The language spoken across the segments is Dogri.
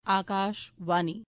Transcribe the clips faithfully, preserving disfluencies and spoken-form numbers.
आकाशवाणी।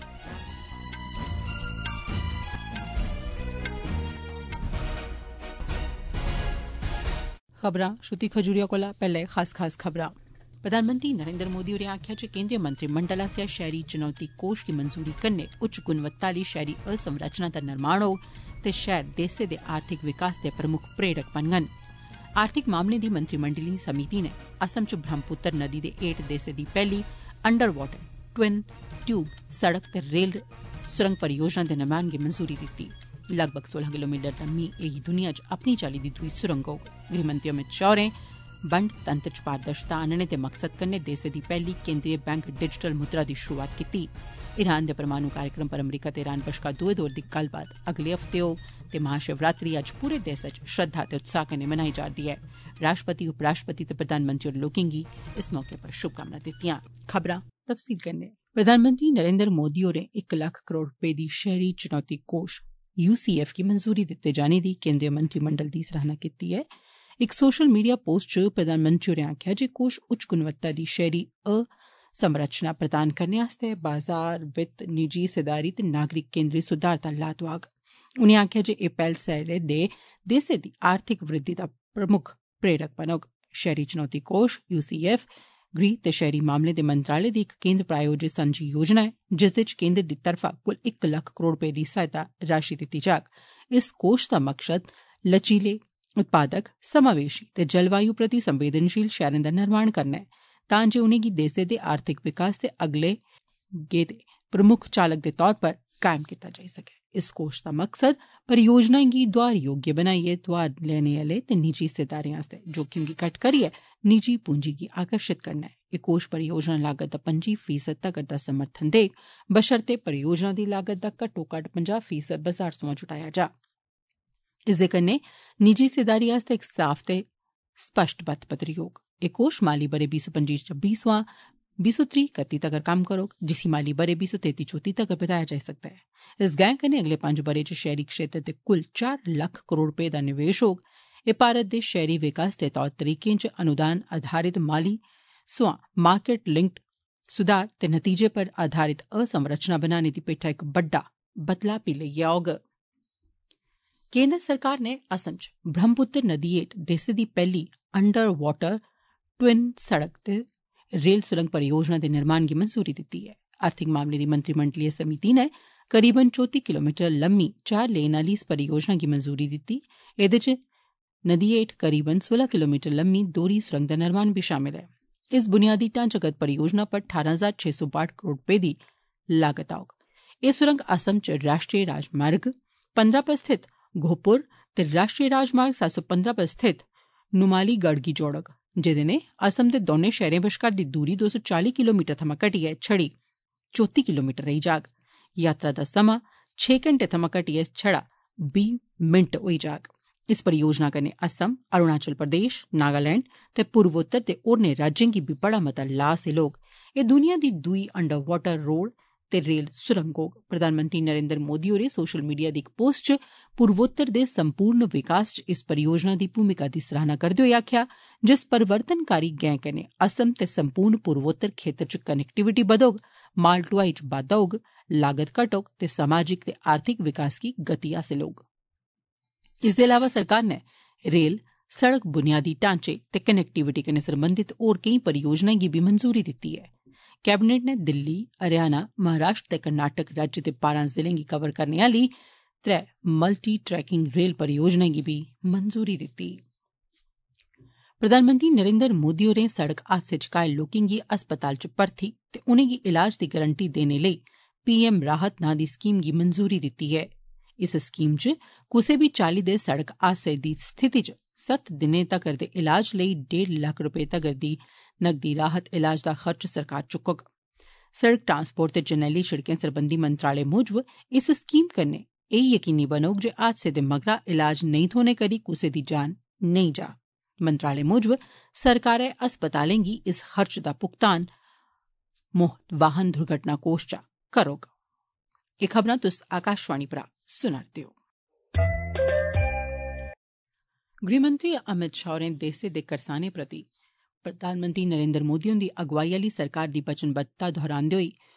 खबरां श्रुति खजूरिया कोला पैह्ले खास खास खबरां। प्रधानमंत्री नरेंद्र मोदी होरें आखेआ जे केंद्रीय मंत्रिमंडल आसेआ शैहरी चुनौती कोष गी मंजूरी कन्नै उच्च गुणवत्ता आह्ली शैहरी अवसंरचना दा निर्माण होग ते शैह्र देसै दे आर्थिक विकास दे प्रमुख प्रेरक बनङन। आर्थिक मामलें दी मंत्रिमंडलीय समिति नै असम च ब्रह्मपुत्र नदी दे हेठ देसै दी पैह्ली अंडर वाटर ट्विन ट्यूब सड़क ते रेल सुरंग परियोजना दे निर्माण गी मंजूरी दित्ती। लगभग सोलह किलोमीटर लम्मी एह् दुनिया च अपनी चाल्ली दी दुई सुरंग होग। गृहमंत्री अमित शाह होरें बंड तंत्र च पारदर्शिता आनने दे मकसद कन्नै देसै दी पैह्ली केंद्रीय बैंक डिजिटल मुद्रा दी शुरूआत कीती। ईरान दे परमाणु कार्यक्रम पर अमरीका ते ईरान बश्कार दुए दौर दी गल्लबात अगले हफ्ते होग ते महाशिवरात्रि अज्ज पूरे देसै च श्रद्धा ते उत्साह कन्नै मनाई जा'रदी ऐ। राष्ट्रपति उपराष्ट्रपति ते प्रधानमंत्री होरें लोकें गी इस मौके पर शुभकामनां दित्तियां। खबरां तफसील कन्नै। प्रधानमंत्री नरेंद्र मोदी होरें इक लक्ख करोड़ रपे दी शैहरी चुनौती कोष यूसीएफ गी मंजूरी दित्ते जाने दी केंद्रीय मंत्रिमंडल दी सराहना कीती ऐ। इक सोशल मीडिया पोस्ट च प्रधानमंत्री होरें आखेआ जे कोष उच्च गुणवत्ता दी शैहरी असंरचना प्रदान करने आस्तै बाजार वित्त निजी हिस्सेदारी ते नागरिक केंद्री सुधार दा लाह् दोआग। उनें आखेआ जे एह् पैह्ल दे देसै दी आर्थिक वृद्धि दा प्रमुख प्रेरक बनोग। शैहरी चुनौती कोष यूसीएफ गृह ते शैहरी मामले दे मंत्रालय दी इक केंद्र प्रायोजित सांझी योजना ऐ जिसदे च केंद्र दी तरफा कुल इक लक्ख करोड़ रपे दी सहायता राशि दित्ती जाग। इस कोष दा मकसद लचीले उत्पादक समावेशी ते जलवायु प्रति संवेदनशील शैह्रें दा निर्माण करना ऐ तां जे उनेंगी देसै दे आर्थिक विकास दे अगले गेदे प्रमुख चालक दे तौर पर कायम कीता जाई सकै। इस कोष दा मकसद परियोजनाएं गी दोआर योग्य बनाइयै दोआर लैने आह्ले ते निजी हिस्सेदारें आस्तै जोखिम गी घट्ट करियै निजी पूंजी गी आकर्षित करना ऐ। एह् कोष परियोजना लागत दा पंजी फीसद तगर दा समर्थन देग बशर्ते परियोजना दी लागत दा घट्टो घट्ट पंजाह् फीसद बजार सोयां जुटाया जा। इसदे कन्नै निजी हिस्सेदारी आस्तै इक साफ ते स्पष्ट बत्त पदरी होग। एह् कोष माली ब'रे बीह् सौ पंजी छब्बी सोयां बीह् सौ त्रीह् कत्ती तगर कम्म करोग जिसी माली ब'रे बीह् सौ तेती चौती तगर बधाया जाई सकदा ऐ। इस गैं कन्नै अगले पंज ब'रे च शैहरी क्षेत्र दे कुल चार लक्ख करोड़ रपे दा निवेश होग। एह् भारत दे शैहरी विकास दे तौर तरीकें च अनुदान आधारित माली सोयां मार्केट लिंक्ड सुधार ते नतीजे पर आधारित असंरचना बनाने दी पेठा इक बड्डा बदलाव बी लेइयै औग। केंद्र सरकार नै असम च ब्रह्मपुत्र नदी हेठ देसै दी पैह्ली अंडर वाटर ट्विन सड़क ते रेल सुरंग परियोजना दे निर्माण गी मंजूरी दित्ती ऐ। आर्थिक मामलें दी मंत्रिमंडलीय समिति नै करीबन चौती किलोमीटर लम्मी चार लेन आह्ली इस परियोजना गी मंजूरी दित्ती। एह्दे च नदी हेठ करीबन सोलह किलोमीटर लम्मी दोहरी सुरंग दा निर्माण बी शामिल ऐ। इस बुनियादी ढांचागत परियोजना पर ठारां हजार छे सौ बाह्ठ करोड़ रपे दी लागत औग। एह् सुरंग असम च राष्ट्रीय राजमार्ग पंदरां पर स्थित घोपुर ते राष्ट्रीय राजमार्ग सत्त सौ पंदरां पर स्थित नुमालीगढ़ गी जोड़ग जेह्दे नै असम दे दौनें शैह्रें बश्कार दी दूरी दो सौ चाली किलोमीटर थमां घटियै छड़ी चौती किलोमीटर रेही जाग। यात्रा दा समां छे घैंटे थमां घटियै छड़ा बीह् मिंट होई जाग। इस परियोजना कन्नै असम अरुणाचल प्रदेश नागालैंड ते पूर्वोत्तर दे होरनें राज्यें गी बी बड़ा मता लाह् हासिल होग। एह् दुनिया दी दुई अंडर वाटर रोड ते रेल सुरंग होग। प्रधानमंत्री नरेंद्र मोदी होरें सोशल मीडिया दी इक पोस्ट च पूर्वोत्तर दे संपूर्ण विकास च इस परियोजना दी भूमिका दी सराहना करदे होई आखेआ जे इस परिवर्तनकारी गैं कन्नै असम ते संपूर्ण पूर्वोत्तर खेतर च कनेक्टिविटी बधोग, माल ढुआई च बाद्दा होग, लागत घटोग ते समाजिक ते आर्थिक विकास गी गति हासिल होग। इसदे अलावा सरकार नै रेल सड़क बुनियादी ढांचे ते कनेक्टिविटी कन्नै सरबंधित होर केई परियोजनाएं गी बी मंजूरी दित्ती ऐ। कैबिनेट नै दिल्ली हरियाणा महाराष्ट्र ते कर्नाटक राज्य दे बारां जिलें गी कवर करने आह्ली त्रै मल्टी ट्रैकिंग रेल परियोजनाएं गी बी मंजूरी दित्ती। प्रधानमंत्री नरेंद्र मोदी होरें सड़क हादसे च घायल लोकें गी अस्पताल च भर्थी ते उनेंगी इलाज दी गारंटी देने लेई पीएम राहत नां दी स्कीम गी मंजूरी दित्ती ऐ। इस स्कीम च कुसै बी चाल्ली दे सड़क हादसे दी स्थिति च सत्त दिनें तगर दे इलाज लेई डेढ़ लक्ख रपे तगर दी नकदी राहत इलाज दा खर्च सरकार चुक्कोग। सड़क ट्रांसपोर्ट ते जरनैली शिड़कें सरबंधी मंत्रालय मूजब इस स्कीम कन्नै एह् यकीनी बनोग जे हादसे दे मगरा इलाज नेईं थ्होने करी कुसै दी जान नेईं जा। मंत्रालय मूजब सरकारै अस्पतालें गी इस खर्च दा भुगतान मुफ्त वाहन दुर्घटना कोष चा करोग। एह् खबरां तुस आकाशवाणी परा सुना'रदे ओ। गृहमंत्री अमित शाह होरें देसै दे करसानें प्रति प्रधानमंत्री नरेंद्र मोदी हुंदी अगुवाई आह्ली सरकार दी वचनबद्धता दोहरांदे होई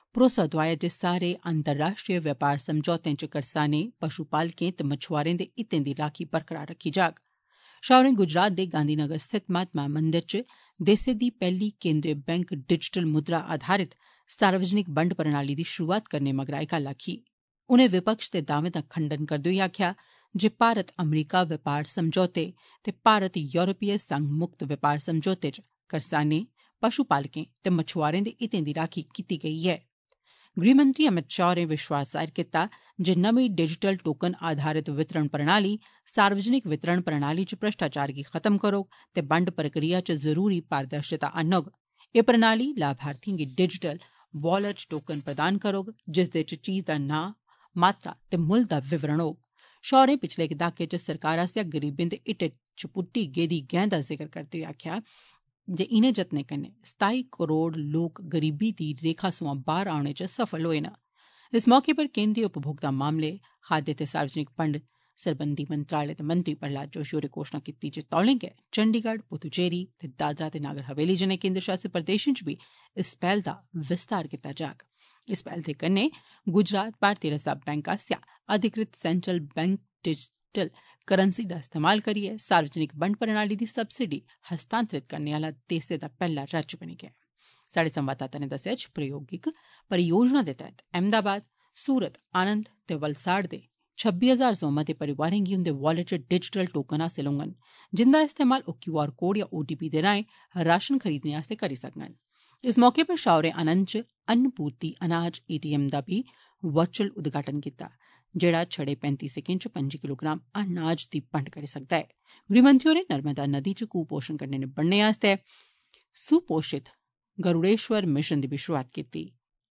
भरोसा दोआया जे सारे अंतर्राष्ट्रीय व्यापार समझौतें च करसानें, पशुपालकें ते मछुआरें दे हितें दी राखी बरकरार रक्खी जाग। शाह होरें गुजरात दे गांधीनगर स्थित महात्मा मंदिर च देसै दी पैहली केन्द्रीय बैंक डिजिटल मुद्रा आधारित सार्वजनिक बंड प्रणाली दी शुरूआत करने मगरा एह गल्ल आखी। उनें विपक्ष दे दावें दा खंडन करदे होई आखेआ जे भारत अमरीका व्यापार समझौते ते भारत यूरोपीय संघ मुक्त व्यापार समझौते च करसानें, पशुपालकें ते मछुआरें दे हितें दी राखी कीती गेई ऐ। गृहमंत्री अमित शाह होरें विश्वास जाहिर कीता जे नमीं डिजिटल टोकन आधारित वितरण प्रणाली सार्वजनिक वितरण प्रणाली च भ्रष्टाचार गी खत्म करोग ते बंड प्रक्रिया च जरूरी पारदर्शिता आनोग। एह प्रणाली लाभार्थिएं गी डिजिटल वॉलेट टोकन प्रदान करोग जिसदे च चीज दा नां, मात्रा ते मुल्ल दा विवरण होग। शाह होरें पिछले इक दहाके च सरकार आसेआ गरीबें दे हितें च पुट्टी गेदी गैं दा जिक्र करदे होई आखेआ जे इनें जतनें कन्नै सताई करोड़ लोक गरीबी दी रेखा सोयां बाहर औने च सफल होए न। इस मौके पर केन्द्रीय उपभोक्ता मामले, खाद्य ते सार्वजनिक बंड सरबंधी मंत्रालय दे मंत्री प्रहलाद जोशी होरें घोषणा कीती जे तौले गै चंडीगढ़, पुद्दुचेरी ते दादरा ते नागर हवेली जनेह केन्द्र शासित प्रदेशें च बी इस पैहल दा विस्तार कीता जाग। इस पैहल दे कन्नै गुजरात भारतीय रिजर्व बैंक आसेआ अधिकृत सेंट्रल बैंक डिजिटल करंसी दा इस्तेमाल करियै सार्वजनिक बंड प्रणाली दी सब्सिडी हस्तांतरित करने आह्ला देसै दा पैहला राज्य बनी गेआ। साढ़े संवाददाता ने दस्सेआ जे प्रायोगिक परियोजना दे तैह्त अहमदाबाद, सूरत, आनंद ते वलसाड़ दे छब्बी हजार सोयां मते परिवारें गी उंदे वॉलेट च डिजिटल टोकन हासल होङन, जिंदा इस्तेमाल ओह क्यू आर कोड या ओ टी पी दे राएं राशन खरीदने आस्तै करी सकङन। इस मौके पर शाह होरें आनंद च अन्नपूर्ति अनाज ए टी एम दा बी वर्चुअल उद्घाटन कीता, जेड़ा छड़े पैंती सैकेंड च पंजी किलोग्राम अनाज दी बंड करी सकदा ऐ। गृहमंत्री होरें नर्मदा नदी च कुपोषण कन्नै निबड़ने आस्तै सुपोषित गरुड़ेश्वर मिशन दी बी शुरूआत कीती।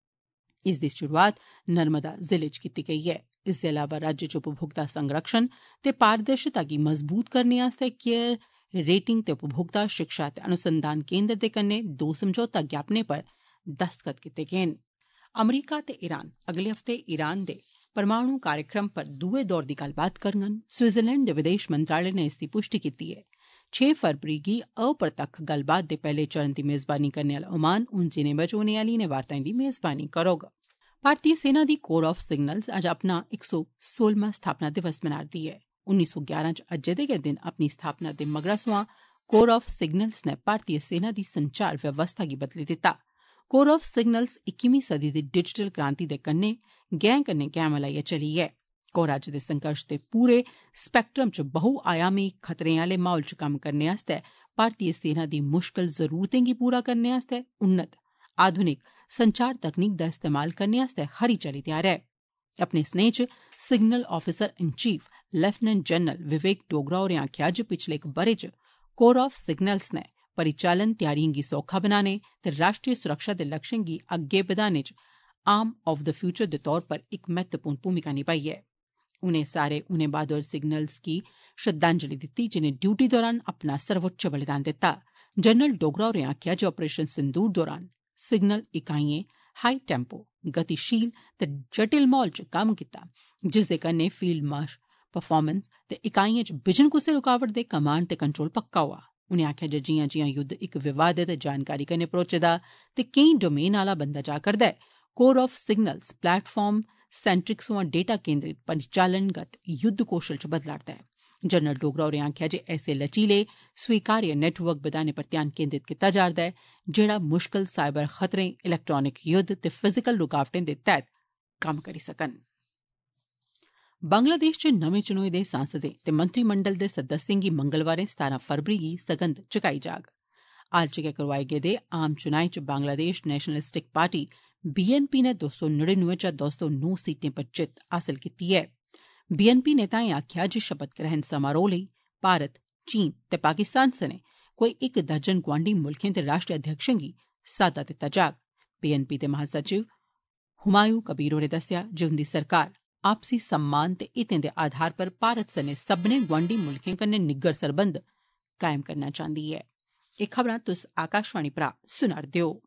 इसदी शुरूआत नर्मदा जिले च कीती गेई ऐ। इसदे अलावा राज्य च उपभोक्ता संरक्षण ते पारदर्शिता गी मजबूत करने आस्तै केयर रेटिंग ते उपभोक्ता शिक्षा ते अनुसंधान केन्द्र दे कन्नै दो समझौता ज्ञापनें पर दस्तखत कीते गे न। अमरीका ते ईरान अगले हफ्ते ईरान दे परमाणु कार्यक्रम पर दुए दौर दी गल्लबात करङन। स्विट्जरलैंड दे विदेश मंत्रालय नै इसदी पुष्टि कीती ऐ। छे फरवरी गी अप्रत्यक्ष गल्लबात दे पैहले चरण दी मेजबानी करने आह्ला ओमान हून जिनेवा च होने आह्ली इनें वार्ताएं दी मेजबानी करोग। भारतीय सेना दी कोर ऑफ सिग्नल्स अज्ज अपना इक सौ सोलमां स्थापना दिवस मना'रदी ऐ। उन्नी सौ ग्यारां च अज्जै दे गै दिन अपनी स्थापना दे मगरा सोयां कोर ऑफ सिग्नल्स नै भारतीय सेना दी संचार व्यवस्था गी बदली दित्ता। कोर ऑफ सिग्नल्स इक्कीवीं सदी दी डिजिटल क्रांति दे कन्नै गैं कन्नै गैं मलाइयै चली ऐ। कोर अज्ज दे संघर्ष दे पूरे स्पैक्ट्रम च बहुआयामी खतरें आह्ले माहौल च कम्म करने आस्तै भारतीय सेना दी मुश्कल जरूरतें गी पूरा करने आस्तै उन्नत आधुनिक संचार तकनीक दा इस्तेमाल करने आस्तै खरी चाल्ली त्यार ऐ। अपने स्नेह च signal officer in chief lieutenant general Vivek Dogra होरें आखेआ जे पिछले इक ब'रे च कोर ऑफ सिग्नल्स नै परिचालन त्यारियें गी सौखा बनाने ते राष्ट्रीय सुरक्षा दे लक्ष्यें गी अग्गे बधाने च आर्म ऑफ द फ्यूचर दे तौर पर इक महत्वपूर्ण भूमिका निभाई ऐ। उनें सारे उनें बहादुर सिग्नल्स गी श्रद्धांजलि दित्ती जिनें ड्यूटी दौरान अपना सर्वोच्च बलिदान दित्ता। जनरल डोगरा होरें आखेआ जे ऑपरेशन सिंदूर दौरान सिग्नल इकाइयें हाई टेम्पो, गतिशील ते जटिल माहौल च कम्म कीता, जिसदे कन्नै फील्ड मार्श परफार्मेंस ते इकाइयें च बिजन कुसै रुकावट दे कमांड ते कंट्रोल पक्का होआ। उनें आखेआ जे जियां जियां युद्ध इक विवादित जानकारी कन्नै भरोचे दा ते केईं डोमेन आह्ला बनदा जा करदा ऐ, corps of signals platform centric सोयां डेटा केंद्रित परिचालनगत युद्ध कौशल च बदला'रदा ऐ। जनरल डोगरा होरें आखेआ जे ऐसे लचीले स्वीकार्य नेटवर्क बधाने पर ध्यान केंद्रित कीता जा'रदा ऐ, जेहड़ा मुश्कल साइबर खतरें, इलैक्ट्रानिक युद्ध ते फिजिकल रुकावटें दे तैह्त कम्म करी सकन। बंगलादेश च नमें चुनोए दे सांसदें ते मंत्रिमंडल दे सदस्यें गी मंगलवारें सतारां फरवरी गी सगंध चुकाई जाग। हाल च गै करोआए गेदे आम चुनाएं च बांग्लादेश नेशनलिस्टिक पार्टी बीएनपी नै दो सौ नड़िनुए चा दो सौ नौ सीटें पर जित्त हासल कीती ऐ। बीएनपी नेताएं आखेआ जे शपथ ग्रहण समारोह लेई भारत, चीन ते पाकिस्तान सने कोई इक दर्जन गोआंडी मुल्खें दे राष्ट्री अध्यक्षें गी साद्दा दित्ता जाग। बीएनपी दे महासचिव हुमायूं कबीर होरें दस्सेआ जे उंदी सरकार आपसी सम्मान ते हितें दे आधार पर भारत सने सब्भनें गोआंडी मुल्खें कन्नै निग्गर सरबंध कायम करना चांह्दी ऐ। एह् खबरां तुस आकाशवाणी परा सुना'रदे ओ।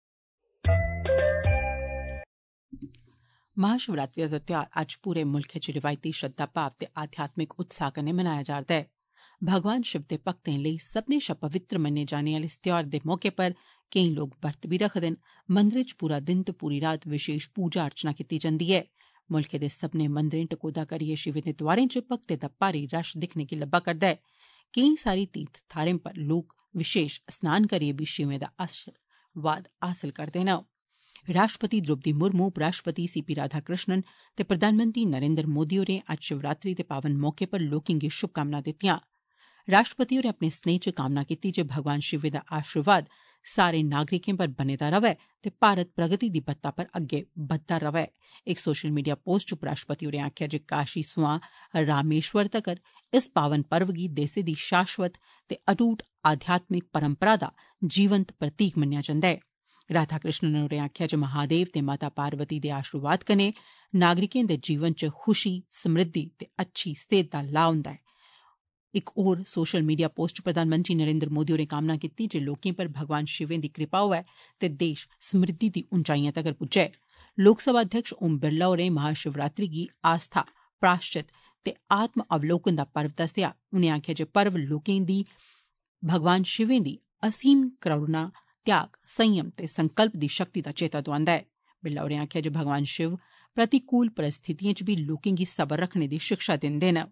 महाशिवरात्रि दा ध्यार अज्ज पूरे मुल्खै च रिवायती श्रद्धा भाव ते आध्यात्मिक उत्साह कन्नै मनाया जा'रदा ऐ। भगवान शिव दे भक्तें लेई सब्भनें शा पवित्र मन्ने जाने आह्ले इस ध्यार दे मौके पर केईं लोक बरत बी रखदे न। मंदरें च पूरा दिन ते पूरी रात विशेष पूजा अर्चना कीती जंदी ऐ। मुल्खै दे सब्बने मंदरें टकोह्दा करियै शिवें दे द्वारें च भक्तें दा भारी रश दिक्खने गी लब्भा करदा ऐ। केईं सारी तीर्थ थाह्रें पर लोक विशेष स्नान करियै बी शिवें दा आशीर्वाद हासल करदे न। राष्ट्रपति द्रौपदी मुर्मू, उपराष्ट्रपति सी पी राधाकृष्णन ते प्रधानमंत्री नरेन्द्र मोदी होरें अज्ज शिवरात्रि दे पावन मौके पर लोकें गी शुभकामनां दित्तियां। राष्ट्रपति होरें अपने स्नेह च कामना कीती जे भगवान शिवें दा आशीर्वाद सारे नागरिकें पर बने दा रवै ते भारत प्रगति दी बत्ता पर अग्गै बधदा रवै। इक सोशल मीडिया पोस्ट च उपराष्ट्रपति होरें आखेआ जे काशी सोयां रामेश्वर तगर इस पावन पर्व गी देसै दी शाश्वत ते अटूट आध्यात्मिक परंपरा दा जीवंत प्रतीक मन्नेआ जंदा ऐ। राधाकृष्णन होरें आखेआ जे महादेव ते माता पार्वती दे आशीर्वाद कन्नै नागरिकें दे जीवन च खुशी, समृद्धि ते अच्छी सेहत दा लाह् होंदा ऐ। इक होर सोशल मीडिया पोस्ट च प्रधानमंत्री नरेन्द्र मोदी होरें कामना कीती जे लोकें पर भगवान शिवें दी कृपा होऐ ते देश समृद्धि दी उंचाइएं तगर पुज्जै। लोकसभा अध्यक्ष ओम बिरला होरें महाशिवरात्रि गी आस्था, प्रायश्चित ते आत्म अवलोकन दा पर्व दस्सेआ। उनें आखेआ जे पर्व लोकें दी भगवान शिवें दी असीम करुणा, त्याग, संयम ते संकल्प दी शक्ति दा चेता दोआंदा ऐ। बिरला होरें आखेआ जे भगवान शिव प्रतिकूल परिस्थितिएं च बी लोकें गी सबर रखने दी शिक्षा दिंदे न।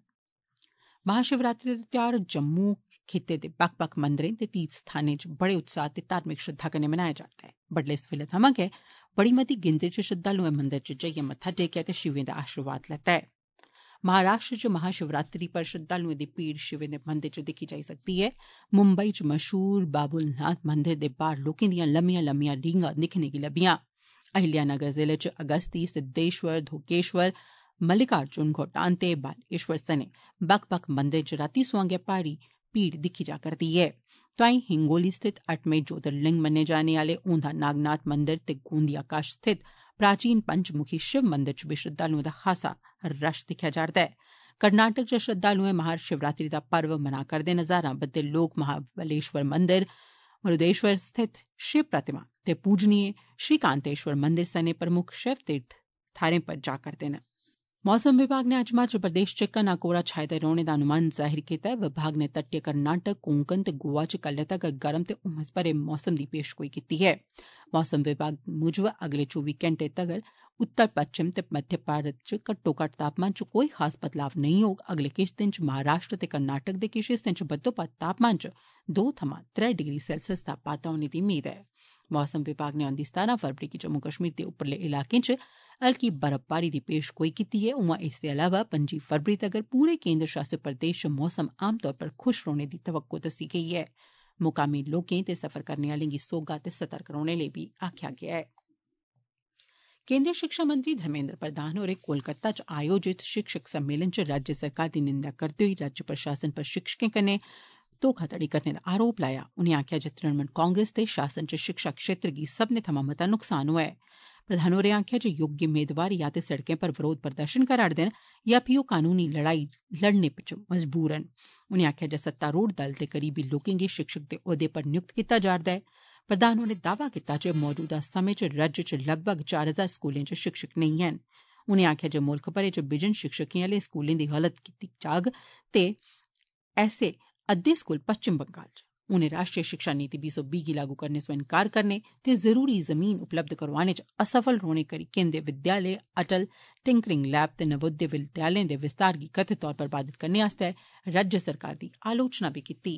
महाशिवरात्रि दा ध्यार जम्मू खित्ते दे बक्ख बक्ख मंदरें ते तीर्थ स्थानें च बड़े उत्साह ते धार्मिक श्रद्धा कन्नै मनाया जा'रदा ऐ। बड्डलै सवेला थमां गै बड़ी मती गिनतरी च श्रद्धालुएं मंदर च जाइयै मत्था टेकेआ ते शिवें दा आशीर्वाद लैता ऐ। महाराष्ट्र च महाशिवरात्रि पर श्रद्धालुएं दी भीड़ शिवें दे मंदर च दिक्खी जाई सकदी ऐ। मुंबई च मशहूर बाबुलनाथ मंदर दे बाह्र लोकें दियां लम्मियां लम्मियां रींगां दिक्खने गी लब्भियां। अहिल्यानगर जिले च अगस्ती, सिद्देश्वर, धोकेश्वर, मल्लिकार्जुन, घोटान ते बालेश्वर सने बक्ख बक्ख मंदरें च रातीं सोयां गै भारी भीड़ दिक्खी जा करदी ऐ। तोआईं हिंगोली स्थित अट्टमें ज्योतिर्लिंग मन्ने जाने आले औंधा नागनाथ मंदर ते गोंदिया कश स्थित प्राचीन पंचमुखी शिव मंदर च बी श्रद्धालुएं दा खासा रश दिक्खेआ जा'रदा ऐ। कर्नाटक च श्रद्धालुएं महाशिवरात्रि दा पर्व मना करदे न। हजारां बद्दे लोक महाबलेश्वर मंदर, मरुदेश्वर स्थित शिव प्रतिमा ते पूजनीय श्रीकांतेश्वर मंदर सने प्रमुख शिव तीर्थ थाह्रें पर जा करदे न। मौसम विभाग नै अज्ज हिमाचल प्रदेश च घना कोहरा छाए दे रौह्ने दा अनुमान जाहिर कीता ऐ। विभाग नै तटीय कर्नाटक, कोंकण ते गोवा च कल्लै तगर गर्म ते उमस भरे मौसम दी पेशगोई कीती ऐ। मौसम विभाग मूजब अगले चौबी घैंटे तगर उत्तर पच्छम ते मध्य भारत च घट्टो घट्ट तापमान च कोई खास बदलाव नेईं होग। अगले किश दिन च महाराष्ट्र ते कर्नाटक दे किश हिस्सें च बद्धोबद्ध तापमान च दो थमां त्रै डिग्री सेल्सियस दा बाद्धा होने दी मेद ऐ। मौसम विभाग नै औंदी सतारां फरवरी गी जम्मू कश्मीर दे उप्परले इलाकें च हल्की बर्फबारी दी पेशगोई कीती ऐ। उआं इसदे अलावा पंजी फरवरी तगर पूरे केंद्र शासित प्रदेश च मौसम आमतौर पर खुश रौह्ने दी तवक्को दस्सी गेई ऐ। मुकामी लोकें ते सफर करने आह्लें गी सोह्गा ते सतर्क रौह्ने लेई बी आखेआ गेआ ऐ। केंद्रीय शिक्षा मंत्री धर्मेन्द्र प्रधान होरें कोलकाता च आयोजित शिक्षक सम्मेलन च राज्य सरकार दी निंदा करदे होई राज्य प्रशासन पर शिक्षकें कन्नै धोखाधड़ी करने दा आरोप लाया। उनें आखेआ जे तृणमूल कांग्रेस दे शासन च शिक्षा क्षेत्र गी सब्भनें थमां मता नुकसान होआ ऐ। प्रधान होरें आखेआ जे योग्य मेदवार या ते सड़कें पर विरोध प्रदर्शन करा'रदे न या फ्ही ओह् कानूनी लड़ाई लड़ने च मजबूर न। उनें आखेआ जे सत्तारूढ़ दल दे करीबी लोकें गी शिक्षक दे औह्दे पर नियुक्त कीता जा'रदा ऐ। प्रधान होरें दावा कीता जे मौजूदा समें च राज्य च लगभग चार हजार स्कूलें च शिक्षक नेईं हैन। उनें आखेआ जे मुल्ख भरै च बिजन शिक्षकें आह्ले स्कूलें दी गल्त कीती जाग ते ऐसे अद्दे स्कूल पच्छम बंगाल च। उनें राष्ट्रीय शिक्षा नीति बीह् सौ बीह् गी लागू करने सोयां इन्कार करने ते जरूरी जमीन उपलब्ध करोआने च असफल रौह्ने करी केंद्रीय विद्यालय, अटल टिंकरिंग लैब ते नवोदय विद्यालयें दे विस्तार गी कथित तौर पर बाधित करने आस्तै राज्य सरकार दी आलोचना बी कीती।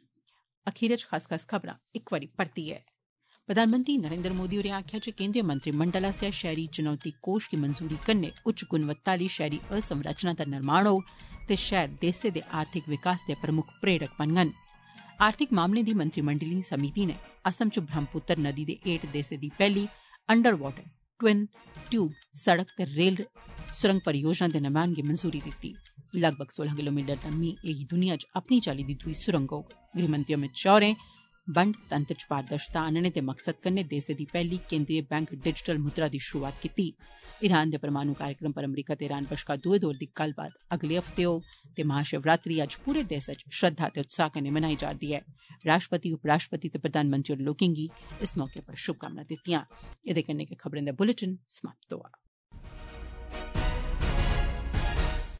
अखीर च खास खास खबरां इक बारी परतियै। प्रधानमंत्री नरेन्द्र मोदी होरें आखेआ जे केंद्रीय मंत्रिमंडल आसेआ शैहरी चुनौती कोष गी मंजूरी कन्नै उच्च गुणवत्ता आह्ली शैहरी अवसंरचना दा निर्माण होग ते शैह्र देसै दे आर्थिक विकास दे प्रमुख प्रेरक बनङन। आर्थिक मामलें दी मंत्रिमंडलीय समिति नै असम च ब्रह्मपुत्र नदी दे हेठ देसै दी पैह्ली अंडर वाटर ट्विन ट्यूब सड़क ते रेल सुरंग परियोजना दे निर्माण गी मंजूरी दित्ती। लगभग सोलह किलोमीटर लम्मी एह् दुनिया च अपनी चाल्ली दी दूई सुरंग होग। गृहमंत्री अमित शाह होरें बंड तंत्र च पारदर्शता आह्नने दे मकसद कन्नै देसै दी पैह्ली केंद्रीय बैंक डिजिटल मुद्रा दी शुरुआत कीती। ईरान दे परमाणु कार्यक्रम पर अमरीका ते ईरान बश्कार दुए दौर दी गल्लबात अगले हफ्ते होग ते महाशिवरात्रि अज्ज पूरे देसै च श्रद्धा ते उत्साह कन्नै मनाई जा'रदी ऐ। राष्ट्रपति, उपराष्ट्रपति ते प्रधानमंत्री होरें लोकें गी इस मौके पर शुभकामनां दित्तियां। एह्दे कन्नै गै खबरें दा बुलेटिन समाप्त होआ।